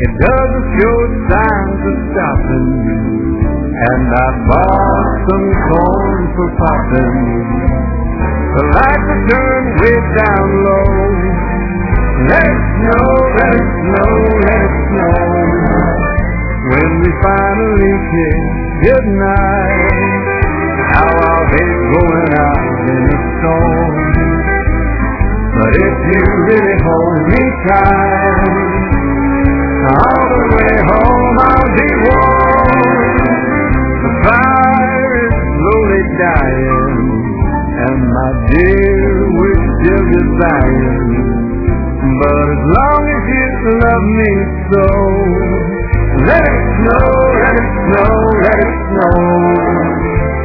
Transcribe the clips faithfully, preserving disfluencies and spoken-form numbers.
It doesn't show signs of stopping, and I bought some corn for popping. The lights are turned way down low. Let it snow, let it snow, let it snow. When we finally kiss goodnight, how I'll hate going out in the storm. But if you really hold me tight, all the way home I'll be warm. The fire is slowly dying, and my dear, we're still goodbying. But as long as you love me so, let it snow, let it snow, let it snow.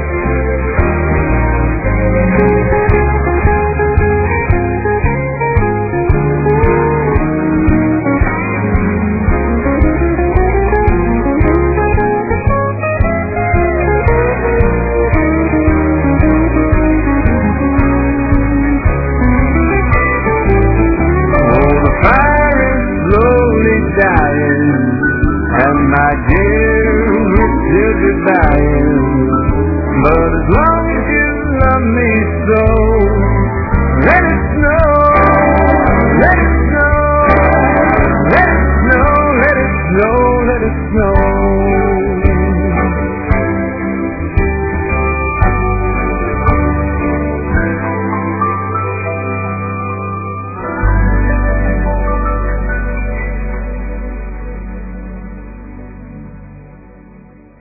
Dying, and my dear, we're still goodbying. But as long as you love me so,